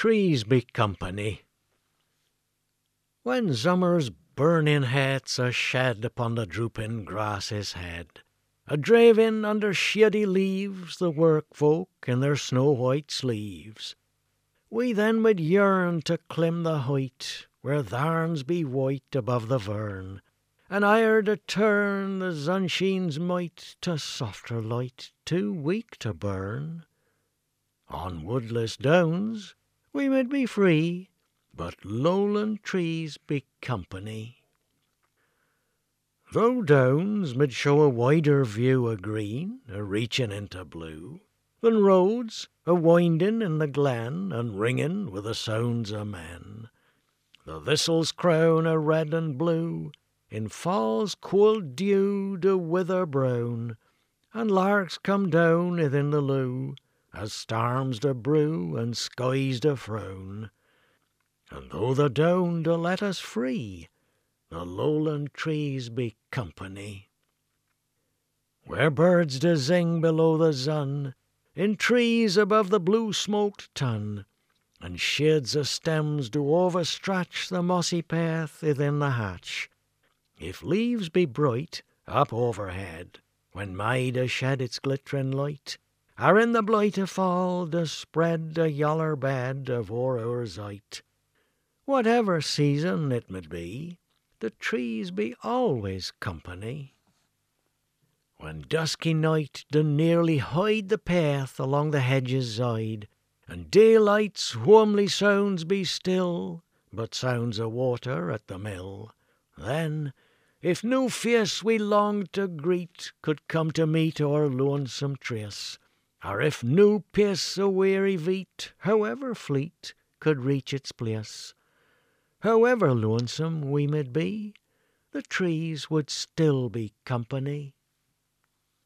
trees be company. When summer's burning heats are shed upon the drooping grass's head, a draving under shady leaves the work folk in their snow white sleeves, we then would yearn to climb the height where tharns be white above the burn, and ere to turn the sunshine's might to softer light too weak to burn. On woodless downs we mid be free, but lowland trees be company. Though downs mid show a wider view o' green, a reachin' into blue, than roads a windin' in the glen and ringin' with the sounds o' men, the thistles crown a red and blue in fall's cold dew to wither brown, and larks come down within the loo as storms do brew and skies do frown. And though the down do let us free, the lowland trees be company. Where birds do sing below the sun, in trees above the blue smoked tun, and shades o' stems do overstretch the mossy path within the hatch. If leaves be bright up overhead, when May does shed its glittering light, or in the blight of fall does spread a yaller bed afore our sight, whatever season it mid be, the trees be always company. When dusky night do nearly hide the path along the hedge's side, and daylight's homely sounds be still, but sounds of water at the mill, then, if no face we longed to greet could come to meet our lonesome trace, or if no pace o' weary feet, however fleet, could reach its place, however lonesome we mid be, the trees would still be company.